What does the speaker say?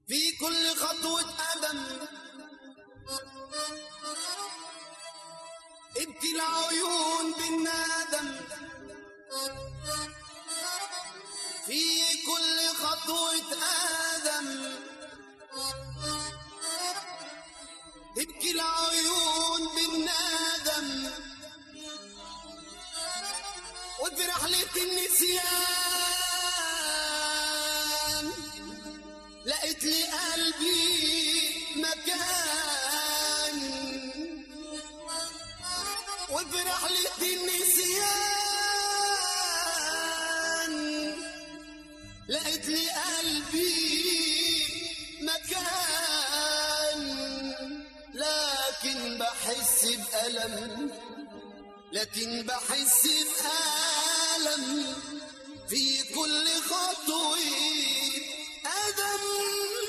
في كل خطوة قدم ابكي العيون بالندم، في كل خطوة قدم ابكي العيون بالندم، وفي رحلة النسيان لقيت لي قلبي مكان، وفي رحلة النسيان لقيت لي قلبي مكان، لكن بحس بألم، لكن بحس بألم في كل خطوة قدم.